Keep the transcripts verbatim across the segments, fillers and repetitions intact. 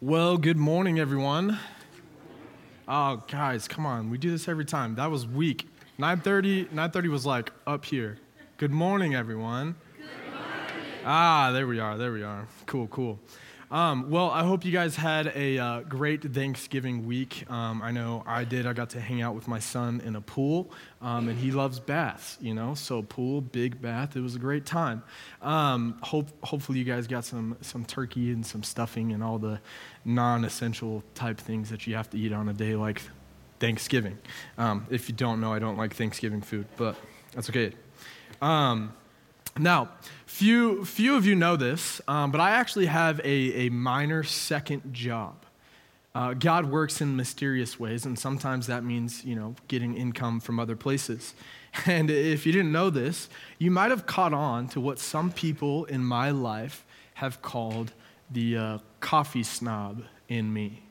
Well, good morning, everyone. Oh, guys, come on. We do this every time. That was weak. nine thirty, nine thirty was like up here. Good morning, everyone. Good morning. Ah, there we are. There we are. Cool, cool. Um, well, I hope you guys had a uh, great Thanksgiving week. Um, I know I did. I got to hang out with my son in a pool, um, and he loves baths, you know, so pool, big bath. It was a great time. Um, hope, hopefully you guys got some, some turkey and some stuffing and all the non-essential type things that you have to eat on a day like Thanksgiving. Um, if you don't know, I don't like Thanksgiving food, but that's okay. Um, Now, few few of you know this, um, but I actually have a, a minor second job. Uh, God works in mysterious ways, and sometimes that means, you know, getting income from other places. And if you didn't know this, you might have caught on to what some people in my life have called the uh, coffee snob in me.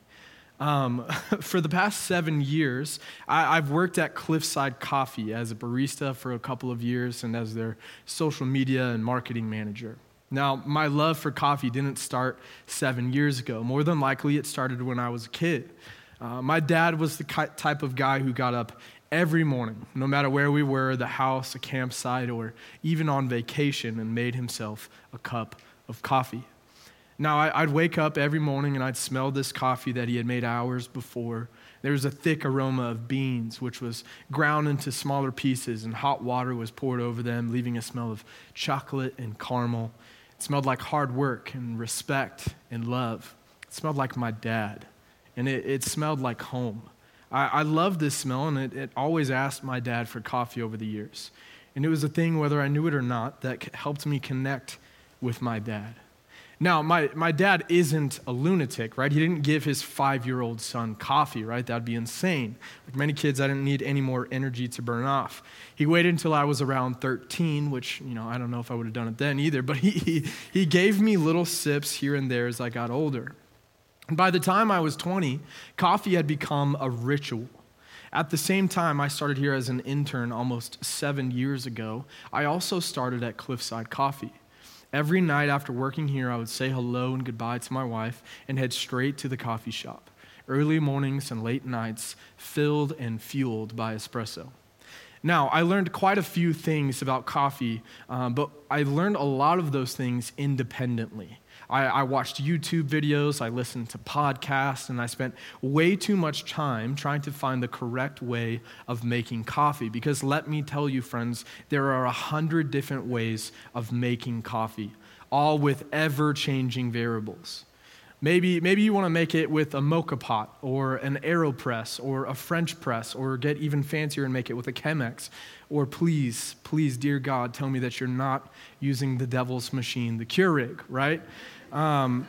Um, for the past seven years, I, I've worked at Cliffside Coffee as a barista for a couple of years and as their social media and marketing manager. Now, my love for coffee didn't start seven years ago. More than likely, it started when I was a kid. Uh, my dad was the ki- type of guy who got up every morning, no matter where we were, the house, a campsite, or even on vacation, and made himself a cup of coffee. Now, I'd wake up every morning and I'd smell this coffee that he had made hours before. There was a thick aroma of beans, which was ground into smaller pieces, and hot water was poured over them, leaving a smell of chocolate and caramel. It smelled like hard work and respect and love. It smelled like my dad, and it, it smelled like home. I, I loved this smell, and it, it always asked my dad for coffee over the years. And it was a thing, whether I knew it or not, that helped me connect with my dad. Now, my, my dad isn't a lunatic, right? He didn't give his five-year-old son coffee, right? That'd be insane. Like many kids, I didn't need any more energy to burn off. He waited until I was around thirteen, which, you know, I don't know if I would have done it then either, but he, he, he gave me little sips here and there as I got older. And by the time I was twenty, coffee had become a ritual. At the same time, I started here as an intern almost seven years ago. I also started at Cliffside Coffee. Every night after working here, I would say hello and goodbye to my wife and head straight to the coffee shop. Early mornings and late nights, filled and fueled by espresso. Now, I learned quite a few things about coffee, um, but I learned a lot of those things independently. I, I watched YouTube videos, I listened to podcasts, and I spent way too much time trying to find the correct way of making coffee. Because let me tell you, friends, there are a hundred different ways of making coffee, all with ever-changing variables. Maybe, maybe you want to make it with a mocha pot or an AeroPress or a French press, or get even fancier and make it with a Chemex. Or please, please, dear God, tell me that you're not using the devil's machine, the Keurig, right? Um,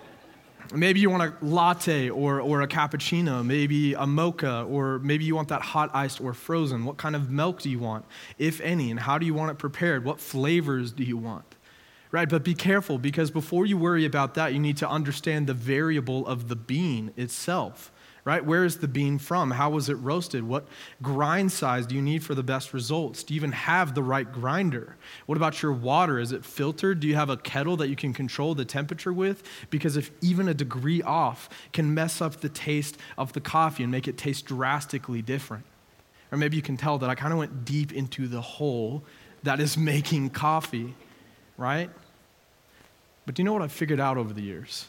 maybe you want a latte or, or a cappuccino, maybe a mocha, or maybe you want that hot iced or frozen. What kind of milk do you want, if any, and how do you want it prepared? What flavors do you want? Right, but be careful, because before you worry about that, you need to understand the variable of the bean itself, right? Where is the bean from? How was it roasted? What grind size do you need for the best results? Do you even have the right grinder? What about your water? Is it filtered? Do you have a kettle that you can control the temperature with? Because if even a degree off can mess up the taste of the coffee and make it taste drastically different. Or maybe you can tell that I kind of went deep into the hole that is making coffee, right? But do you know what I've figured out over the years?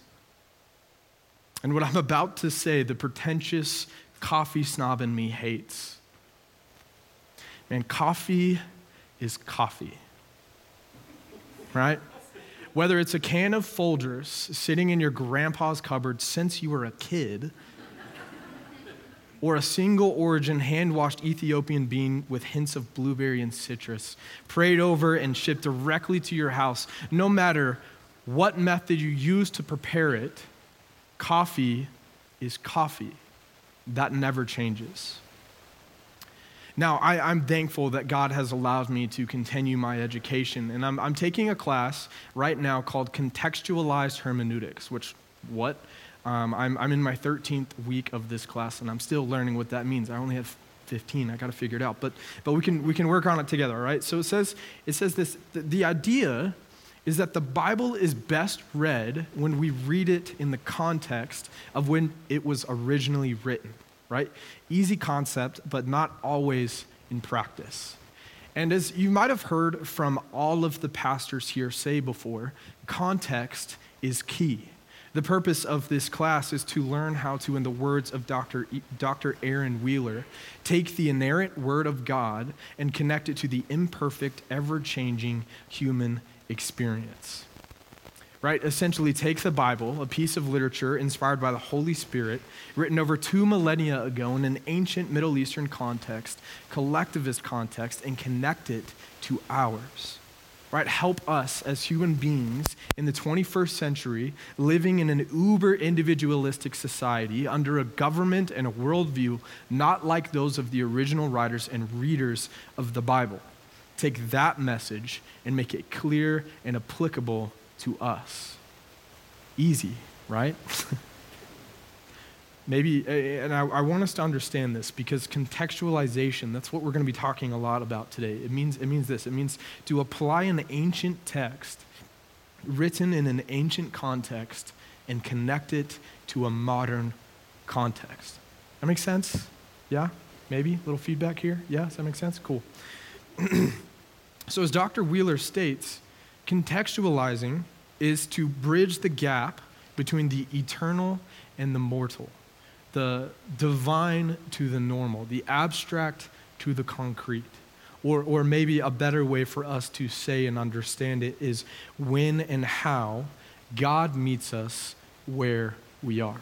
And what I'm about to say, the pretentious coffee snob in me hates. Man, coffee is coffee, right? Whether it's a can of Folgers sitting in your grandpa's cupboard since you were a kid, or a single origin hand-washed Ethiopian bean with hints of blueberry and citrus, prayed over and shipped directly to your house, no matter what method you use to prepare it, coffee is coffee. That never changes. Now, I, I'm thankful that God has allowed me to continue my education, and I'm, I'm taking a class right now called Contextualized Hermeneutics, which, what? Um, I'm, I'm in my thirteenth week of this class, and I'm still learning what that means. I only have fifteen. I got to figure it out, but but we can we can work on it together, all right? So it says it says this: the, the idea is that the Bible is best read when we read it in the context of when it was originally written, right? Easy concept, but not always in practice. And as you might have heard from all of the pastors here say before, context is key. The purpose of this class is to learn how to, in the words of Doctor E- Doctor Aaron Wheeler, take the inerrant word of God and connect it to the imperfect, ever-changing human experience. Right? Essentially take the Bible, a piece of literature inspired by the Holy Spirit, written over two millennia ago in an ancient Middle Eastern context, collectivist context, and connect it to ours. Right? Help us as human beings in the twenty-first century, living in an uber individualistic society under a government and a worldview not like those of the original writers and readers of the Bible. Take that message and make it clear and applicable to us. Easy, right? Maybe, and I, I want us to understand this because contextualization, that's what we're going to be talking a lot about today. It means, it means this. It means to apply an ancient text written in an ancient context and connect it to a modern context. That makes sense? Yeah? Maybe? A little feedback here? Yeah? Does that make sense? Cool. So as Doctor Wheeler states, contextualizing is to bridge the gap between the eternal and the mortal, the divine to the normal, the abstract to the concrete. Or, or maybe a better way for us to say and understand it is when and how God meets us where we are.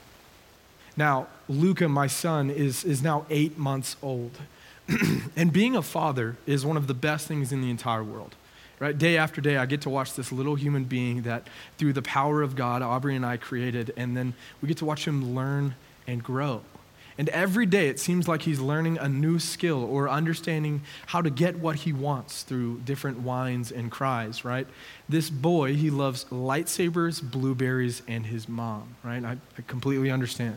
Now, Luca, my son, is, is now eight months old. And being a father is one of the best things in the entire world. Right? Day after day, I get to watch this little human being that through the power of God, Aubrey and I created, and then we get to watch him learn and grow. And every day, it seems like he's learning a new skill or understanding how to get what he wants through different whines and cries, right? This boy, he loves lightsabers, blueberries, and his mom, right? I, I completely understand.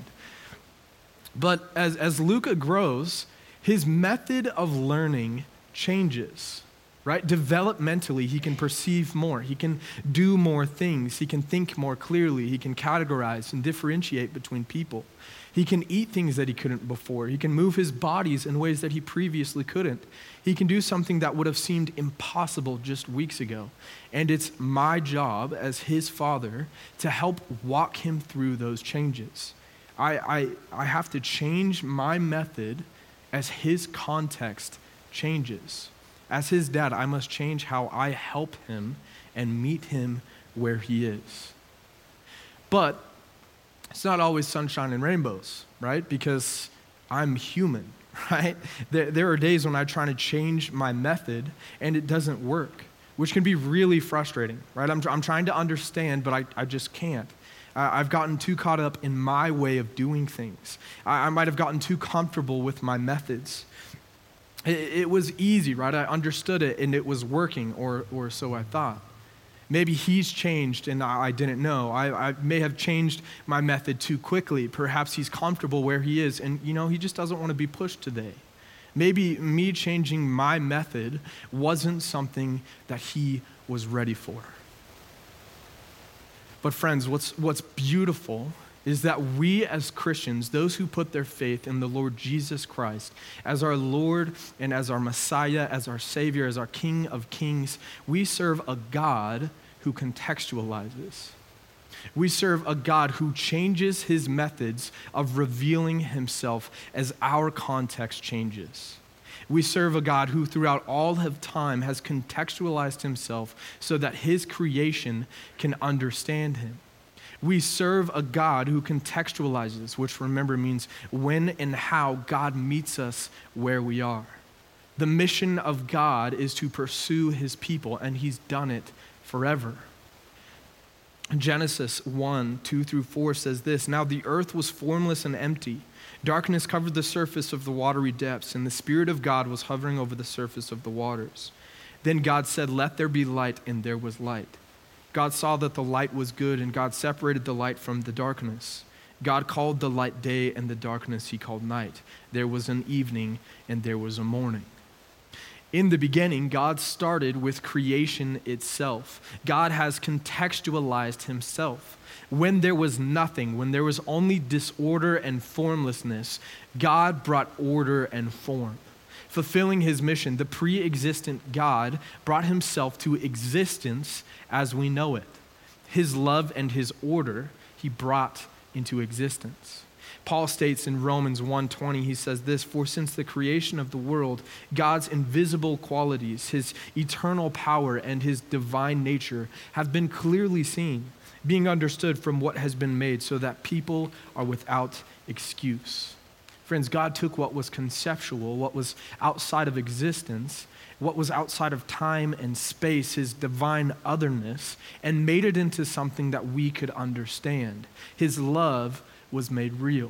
But as, as Luca grows, his method of learning changes. Right? Developmentally, he can perceive more. He can do more things. He can think more clearly. He can categorize and differentiate between people. He can eat things that he couldn't before. He can move his bodies in ways that he previously couldn't. He can do something that would have seemed impossible just weeks ago. And it's my job as his father to help walk him through those changes. I, I, I have to change my method as his context changes. As his dad, I must change how I help him and meet him where he is. But it's not always sunshine and rainbows, right? Because I'm human, right? There, there are days when I try to change my method and it doesn't work, which can be really frustrating, right? I'm, I'm trying to understand, but I, I just can't. I, I've gotten too caught up in my way of doing things. I, I might have gotten too comfortable with my methods. It was easy, right? I understood it and it was working, or or so I thought. Maybe he's changed and I didn't know. I, I may have changed my method too quickly. Perhaps he's comfortable where he is and, you know, he just doesn't want to be pushed today. Maybe me changing my method wasn't something that he was ready for. But friends, what's what's beautiful is that we as Christians, those who put their faith in the Lord Jesus Christ as our Lord and as our Messiah, as our Savior, as our King of Kings, we serve a God who contextualizes. We serve a God who changes his methods of revealing himself as our context changes. We serve a God who throughout all of time has contextualized himself so that his creation can understand him. We serve a God who contextualizes, which remember means when and how God meets us where we are. The mission of God is to pursue his people, and he's done it forever. Genesis one, two through four says this, "Now the earth was formless and empty. Darkness covered the surface of the watery depths, and the Spirit of God was hovering over the surface of the waters. Then God said, 'Let there be light,' and there was light. God saw that the light was good, and God separated the light from the darkness. God called the light day, and the darkness he called night. There was an evening, and there was a morning." In the beginning, God started with creation itself. God has contextualized himself. When there was nothing, when there was only disorder and formlessness, God brought order and form. Fulfilling his mission, the pre-existent God brought himself to existence as we know it. His love and his order he brought into existence. Paul states in Romans one twenty, he says this, "For since the creation of the world, God's invisible qualities, his eternal power and his divine nature have been clearly seen, being understood from what has been made, so that people are without excuse." Friends, God took what was conceptual, what was outside of existence, what was outside of time and space, his divine otherness, and made it into something that we could understand. His love was made real.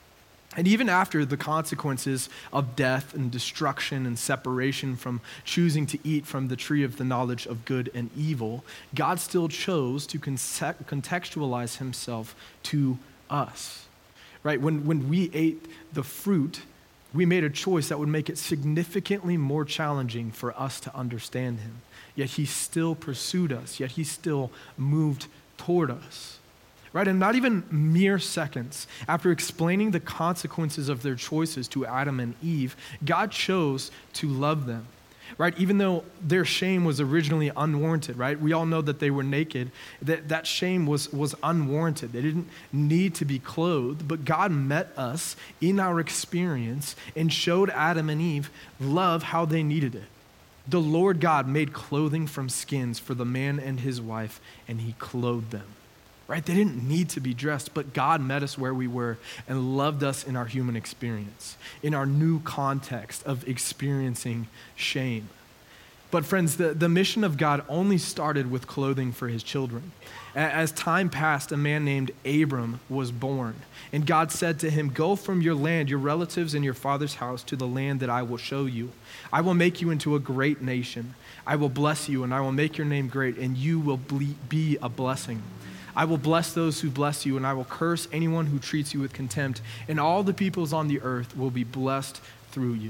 And even after the consequences of death and destruction and separation from choosing to eat from the tree of the knowledge of good and evil, God still chose to contextualize himself to us. Right? When, when we ate the fruit, we made a choice that would make it significantly more challenging for us to understand him. Yet he still pursued us, yet he still moved toward us. Right? And not even mere seconds after explaining the consequences of their choices to Adam and Eve, God chose to love them. Right? Even though their shame was originally unwarranted, right? We all know that they were naked. That, that shame was, was unwarranted. They didn't need to be clothed, but God met us in our experience and showed Adam and Eve love how they needed it. The Lord God made clothing from skins for the man and his wife, and he clothed them. Right? They didn't need to be dressed, but God met us where we were and loved us in our human experience, in our new context of experiencing shame. But friends, the, the mission of God only started with clothing for his children. As time passed, a man named Abram was born, and God said to him, "Go from your land, your relatives, and your father's house to the land that I will show you. I will make you into a great nation. I will bless you, and I will make your name great, and you will be a blessing. I will bless those who bless you, and I will curse anyone who treats you with contempt, and all the peoples on the earth will be blessed through you."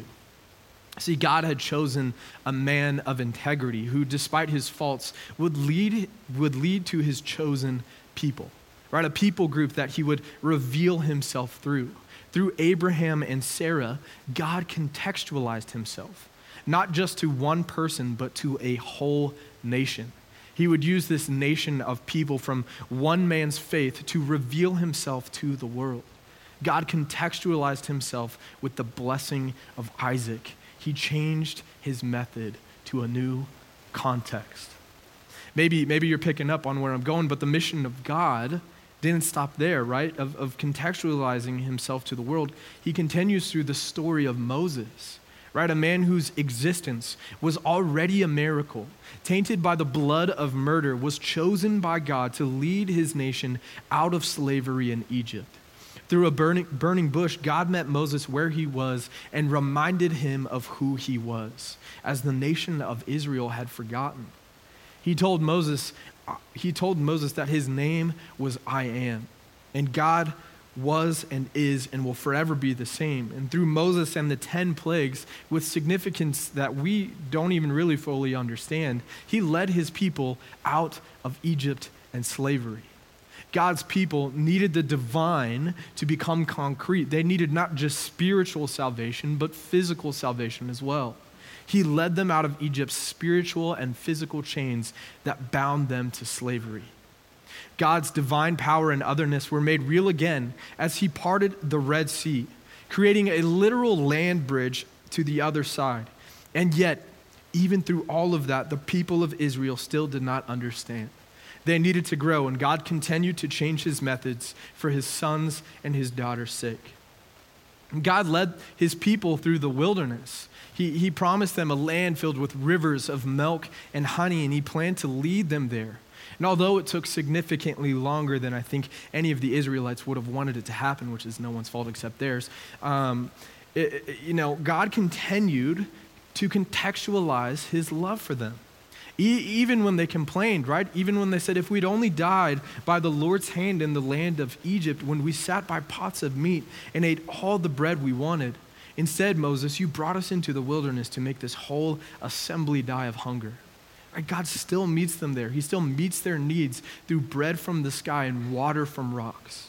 See, God had chosen a man of integrity who, despite his faults, would lead, would lead to his chosen people, right? A people group that he would reveal himself through. Through Abraham and Sarah, God contextualized himself, not just to one person, but to a whole nation. He would use this nation of people from one man's faith to reveal himself to the world. God contextualized himself with the blessing of Isaac. He changed his method to a new context. Maybe, maybe you're picking up on where I'm going, but the mission of God didn't stop there, right? Of, of contextualizing himself to the world. He continues through the story of Moses. Right, a man whose existence was already a miracle, tainted by the blood of murder, was chosen by God to lead his nation out of slavery in Egypt. Through a burning, burning bush, God met Moses where he was and reminded him of who he was, as the nation of Israel had forgotten. He told Moses, he told Moses that his name was I Am, and God was and is and will forever be the same. And through Moses and the ten plagues, with significance that we don't even really fully understand, he led his people out of Egypt and slavery. God's people needed the divine to become concrete. They needed not just spiritual salvation, but physical salvation as well. He led them out of Egypt's spiritual and physical chains that bound them to slavery. God's divine power and otherness were made real again as he parted the Red Sea, creating a literal land bridge to the other side. And yet, even through all of that, the people of Israel still did not understand. They needed to grow, and God continued to change his methods for his sons and his daughters' sake. God led his people through the wilderness. He, he promised them a land filled with rivers of milk and honey, and he planned to lead them there. And although it took significantly longer than I think any of the Israelites would have wanted it to happen, which is no one's fault except theirs, um, it, it, you know, God continued to contextualize his love for them. E- even when they complained, right? Even when they said, if we'd only died by the Lord's hand in the land of Egypt, when we sat by pots of meat and ate all the bread we wanted. Instead, Moses, you brought us into the wilderness to make this whole assembly die of hunger. Right? God still meets them there. He still meets their needs through bread from the sky and water from rocks.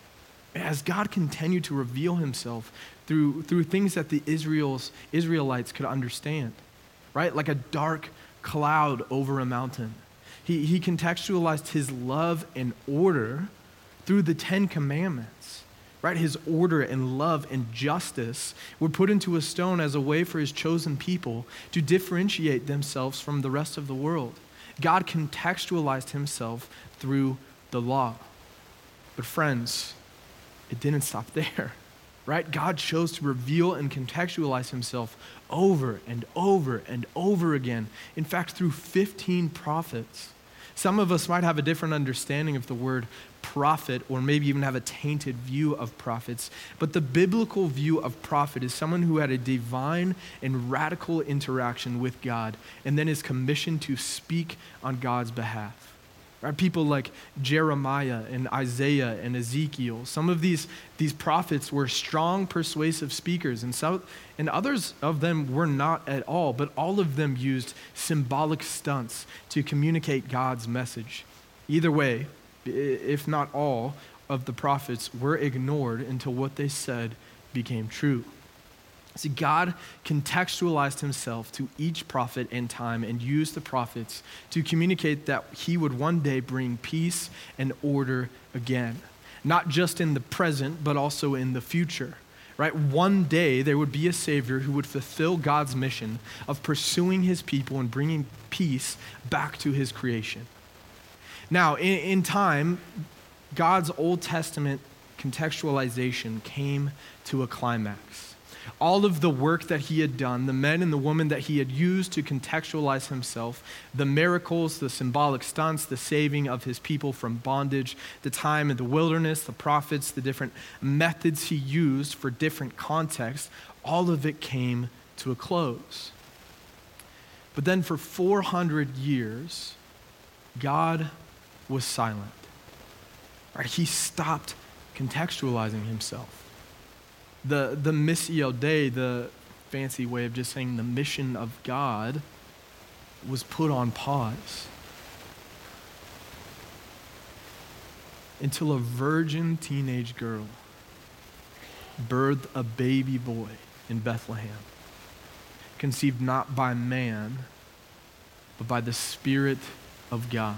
As God continued to reveal himself through, through things that the Israel's, Israelites could understand, right? Like a dark cloud over a mountain. He, he contextualized his love and order through the Ten Commandments, right? His order and love and justice were put into a stone as a way for his chosen people to differentiate themselves from the rest of the world. God contextualized himself through the law. But friends, it didn't stop there, right? God chose to reveal and contextualize himself over and over and over again. In fact, through fifteen prophets. Some of us might have a different understanding of the word prophet, or maybe even have a tainted view of prophets. But the biblical view of prophet is someone who had a divine and radical interaction with God and then is commissioned to speak on God's behalf. Right? People like Jeremiah and Isaiah and Ezekiel. Some of these, these prophets were strong, persuasive speakers, and some, and others of them were not at all, but all of them used symbolic stunts to communicate God's message. Either way, if not all of the prophets were ignored until what they said became true. See, God contextualized himself to each prophet and time and used the prophets to communicate that he would one day bring peace and order again, not just in the present, but also in the future, right? One day there would be a Savior who would fulfill God's mission of pursuing his people and bringing peace back to his creation. Now, in, in time, God's Old Testament contextualization came to a climax. All of the work that he had done, the men and the women that he had used to contextualize himself, the miracles, the symbolic stunts, the saving of his people from bondage, the time in the wilderness, the prophets, the different methods he used for different contexts, all of it came to a close. But then for four hundred years, God was silent. Right? He stopped contextualizing himself. The, the Missio Dei, the fancy way of just saying the mission of God, was put on pause until a virgin teenage girl birthed a baby boy in Bethlehem, conceived not by man, but by the Spirit of God.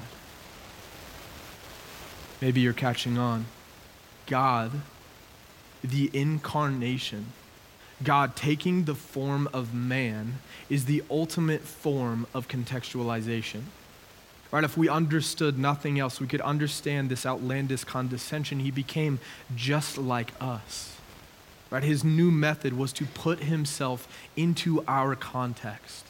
Maybe you're catching on. God, the incarnation, God taking the form of man, is the ultimate form of contextualization. Right? If we understood nothing else, we could understand this outlandish condescension. He became just like us. Right? His new method was to put himself into our context.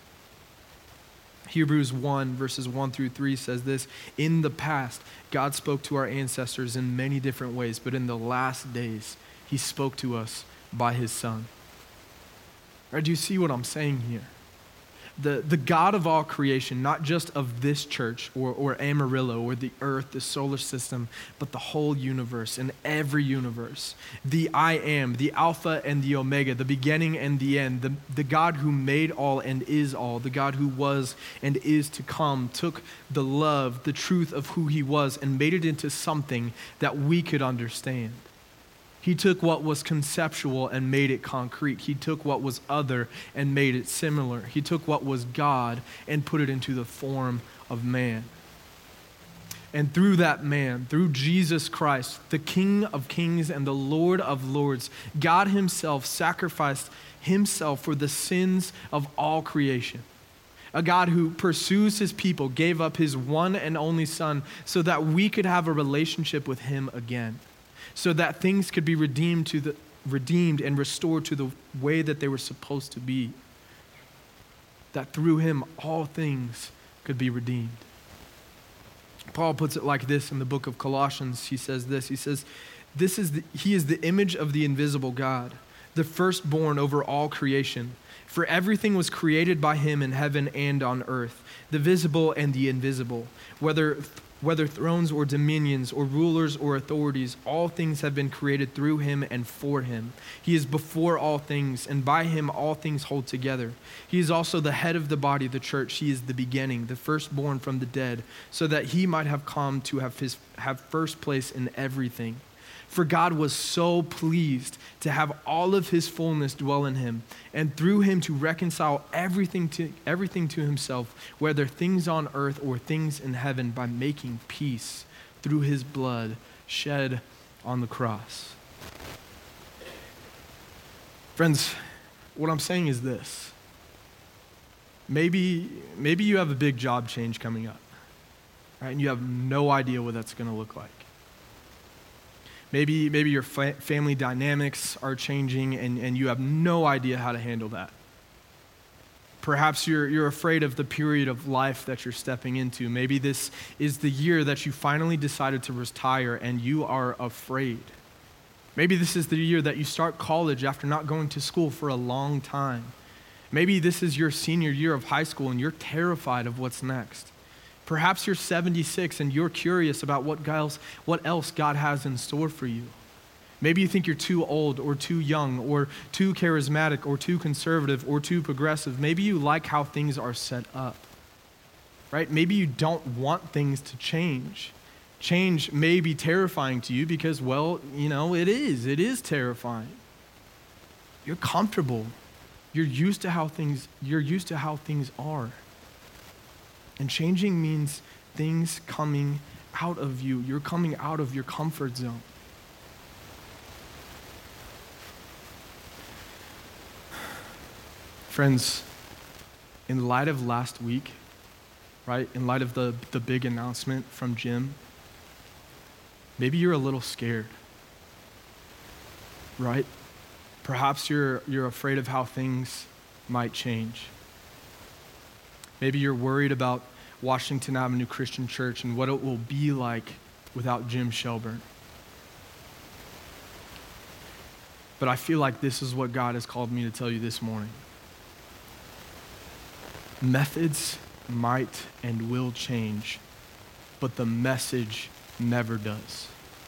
Hebrews one, verses one through three says this: in the past, God spoke to our ancestors in many different ways, but in the last days, he spoke to us by his Son. Right, do you see what I'm saying here? The, the God of all creation, not just of this church or, or Amarillo or the earth, the solar system, but the whole universe and every universe. The I am, the Alpha and the Omega, the beginning and the end, the, the God who made all and is all, the God who was and is to come, took the love, the truth of who he was, and made it into something that we could understand. He took what was conceptual and made it concrete. He took what was other and made it similar. He took what was God and put it into the form of man. And through that man, through Jesus Christ, the King of kings and the Lord of lords, God himself sacrificed himself for the sins of all creation. A God who pursues his people gave up his one and only Son so that we could have a relationship with him again, so that things could be redeemed to the redeemed and restored to the way that they were supposed to be. That through him all things could be redeemed. Paul puts it like this in the book of Colossians. He says this. He says, "This is the, he is the image of the invisible God, the firstborn over all creation. For everything was created by him in heaven and on earth, the visible and the invisible, whether whether thrones or dominions or rulers or authorities, all things have been created through him and for him. He is before all things, and by him all things hold together. He is also the head of the body, the church. He is the beginning, the firstborn from the dead, so that he might have come to have his have first place in everything. For God was so pleased to have all of his fullness dwell in him, and through him to reconcile everything to everything to himself, whether things on earth or things in heaven, by making peace through his blood shed on the cross. Friends, what I'm saying is this. Maybe, maybe you have a big job change coming up, right? And you have no idea what that's going to look like. Maybe, maybe your fa- family dynamics are changing and, and you have no idea how to handle that. Perhaps you're, you're afraid of the period of life that you're stepping into. Maybe this is the year that you finally decided to retire and you are afraid. Maybe this is the year that you start college after not going to school for a long time. Maybe this is your senior year of high school and you're terrified of what's next. Perhaps you're seventy-six and you're curious about what else, what else God has in store for you. Maybe you think you're too old or too young or too charismatic or too conservative or too progressive. Maybe you like how things are set up, right? Maybe you don't want things to change. Change may be terrifying to you because, well, you know, it is. It is terrifying. You're comfortable. You're used to how things, you're used to how things are. And changing means things coming out of you. You're coming out of your comfort zone. Friends, in light of last week, right, in light of the, the big announcement from Jim, maybe you're a little scared, right? Perhaps you're, you're afraid of how things might change. Maybe you're worried about Washington Avenue Christian Church and what it will be like without Jim Shelburne. But I feel like this is what God has called me to tell you this morning. Methods might and will change, but the message never does.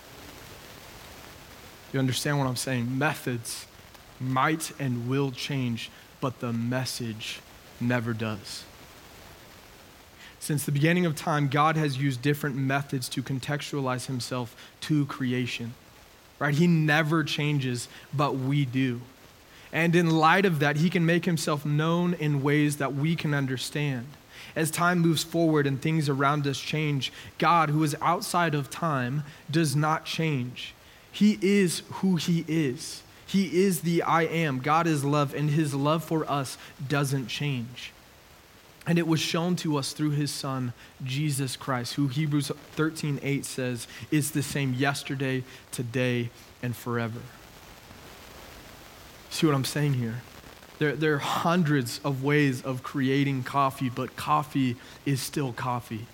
You understand what I'm saying? Methods might and will change, but the message never does. Since the beginning of time, God has used different methods to contextualize himself to creation, right? He never changes, but we do. And in light of that, he can make himself known in ways that we can understand. As time moves forward and things around us change, God, who is outside of time, does not change. He is who he is. He is the I am. God is love, and his love for us doesn't change. And it was shown to us through his son, Jesus Christ, who Hebrews thirteen eight says is the same yesterday, today, and forever. See what I'm saying here? There, there are hundreds of ways of creating coffee, but coffee is still coffee.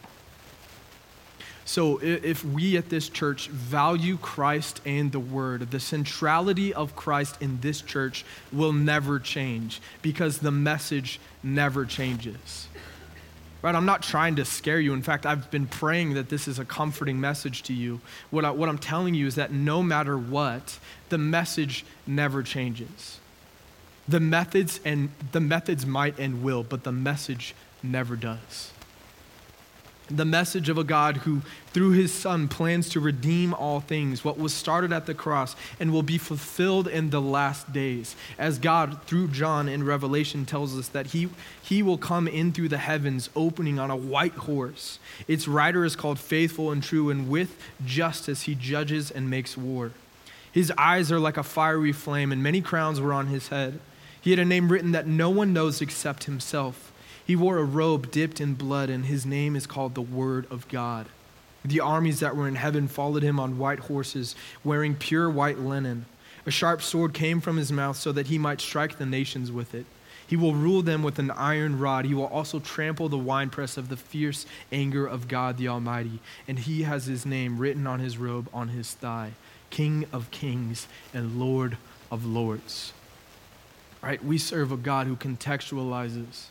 So if we at this church value Christ and the Word, the centrality of Christ in this church will never change because the message never changes. Right? I'm not trying to scare you. In fact, I've been praying that this is a comforting message to you. What, I, what I'm telling you is that no matter what, the message never changes. The methods and the methods might and will, but the message never does. The message of a God who, through his son, plans to redeem all things, what was started at the cross and will be fulfilled in the last days. As God, through John in Revelation, tells us that he, he will come in through the heavens, opening on a white horse. Its rider is called Faithful and True, and with justice he judges and makes war. His eyes are like a fiery flame, and many crowns were on his head. He had a name written that no one knows except himself. He wore a robe dipped in blood, and his name is called the Word of God. The armies that were in heaven followed him on white horses, wearing pure white linen. A sharp sword came from his mouth so that he might strike the nations with it. He will rule them with an iron rod. He will also trample the winepress of the fierce anger of God the Almighty. And he has his name written on his robe on his thigh, King of Kings and Lord of Lords. Right? We serve a God who contextualizes.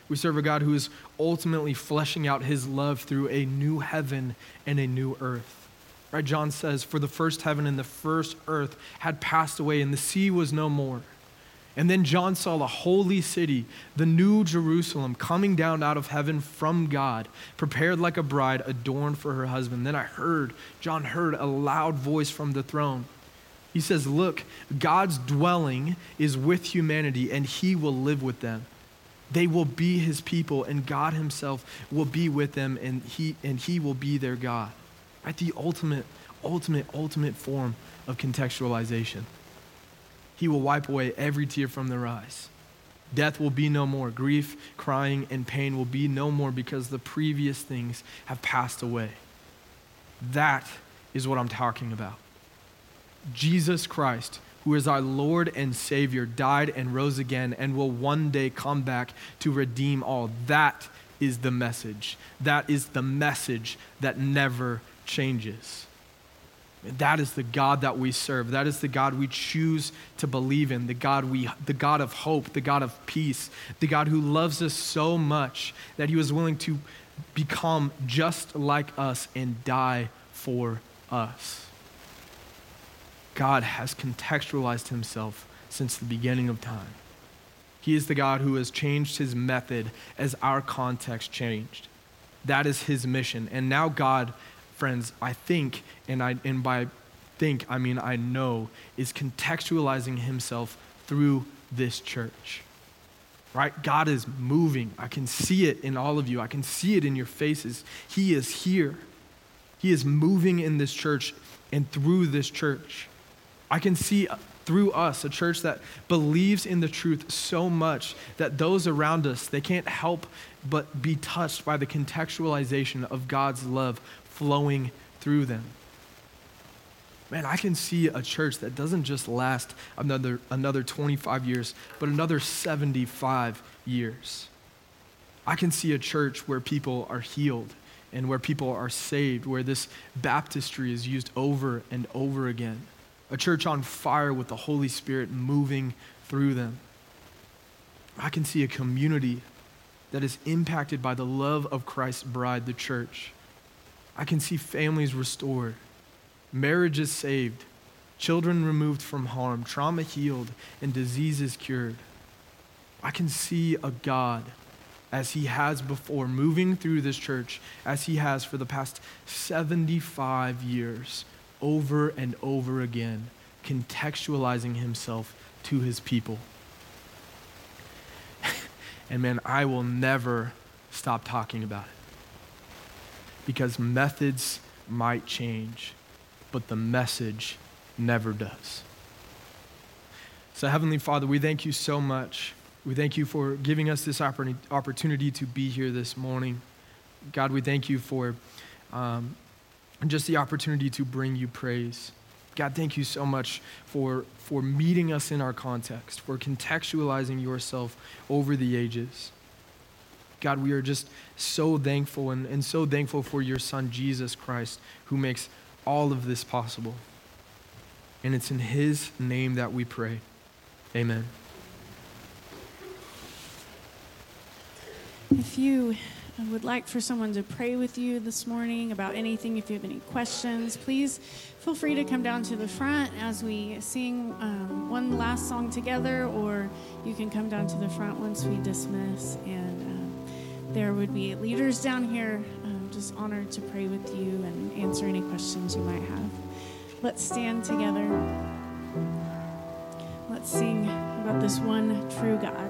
We serve a God who is ultimately fleshing out his love through a new heaven and a new earth. Right? John says, for the first heaven and the first earth had passed away, and the sea was no more. And then John saw the holy city, the new Jerusalem, coming down out of heaven from God, prepared like a bride adorned for her husband. Then I heard, John heard a loud voice from the throne. He says, look, God's dwelling is with humanity, and he will live with them. They will be his people, and God himself will be with them, and he, and he will be their God. Right? The ultimate, ultimate, ultimate form of contextualization. He will wipe away every tear from their eyes. Death will be no more. Grief, crying, and pain will be no more because the previous things have passed away. That is what I'm talking about. Jesus Christ, who is our Lord and Savior, died and rose again and will one day come back to redeem all. That is the message. That is the message that never changes. That is the God that we serve. That is the God we choose to believe in, the God we, the God of hope, the God of peace, the God who loves us so much that he was willing to become just like us and die for us. God has contextualized himself since the beginning of time. He is the God who has changed his method as our context changed. That is his mission. And now God, friends, I think, and I and by think, I mean I know, is contextualizing himself through this church. Right? God is moving. I can see it in all of you. I can see it in your faces. He is here. He is moving in this church and through this church. I can see through us a church that believes in the truth so much that those around us, they can't help but be touched by the contextualization of God's love flowing through them. Man, I can see a church that doesn't just last another another twenty-five years, but another seventy-five years. I can see a church where people are healed and where people are saved, where this baptistry is used over and over again. A church on fire with the Holy Spirit moving through them. I can see a community that is impacted by the love of Christ's bride, the church. I can see families restored, marriages saved, children removed from harm, trauma healed, and diseases cured. I can see a God, as he has before, moving through this church, as he has for the past seventy-five years, over and over again, contextualizing himself to his people. And man, I will never stop talking about it. Because methods might change, but the message never does. So Heavenly Father, we thank you so much. We thank you for giving us this opportunity to be here this morning. God, we thank you for um, just the opportunity to bring you praise. God, thank you so much for, for meeting us in our context, for contextualizing yourself over the ages. God, we are just so thankful and, and so thankful for your Son, Jesus Christ, who makes all of this possible. And it's in his name that we pray. Amen. If you would like for someone to pray with you this morning about anything, if you have any questions, please feel free to come down to the front as we sing um, one last song together, or you can come down to the front once we dismiss, and um, there would be leaders down here. Um, just honored to pray with you and answer any questions you might have. Let's stand together. Let's sing about this one true God.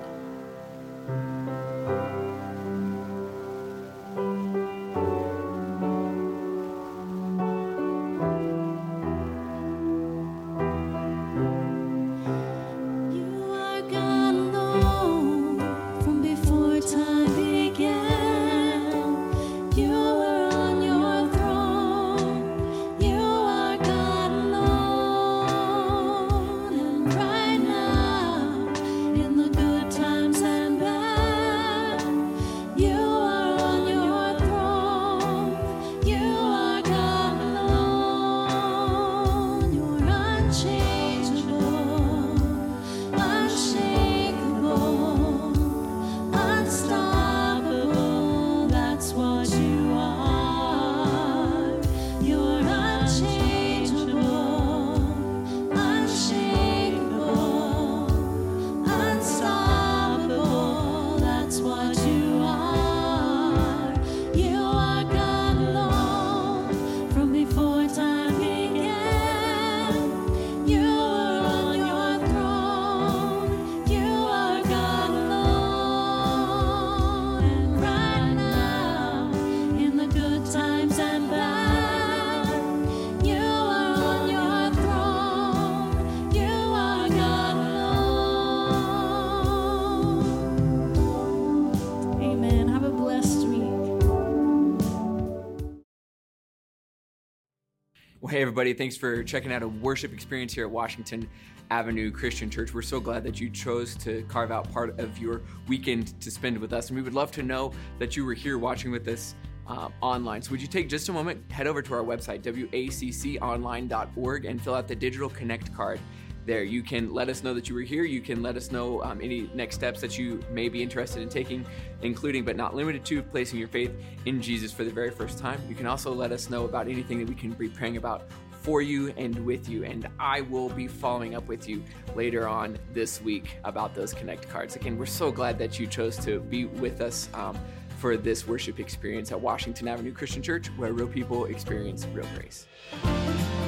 Right now, in the good times and bad. Hey, everybody. Thanks for checking out a worship experience here at Washington Avenue Christian Church. We're so glad that you chose to carve out part of your weekend to spend with us. And we would love to know that you were here watching with us uh, online. So would you take just a moment, head over to our website, W A C C online dot org, and fill out the digital connect card there. You can let us know that you were here. You can let us know um, any next steps that you may be interested in taking, including but not limited to placing your faith in Jesus for the very first time. You can also let us know about anything that we can be praying about for you and with you. And I will be following up with you later on this week about those connect cards. Again, we're so glad that you chose to be with us um, for this worship experience at Washington Avenue Christian Church, where real people experience real grace.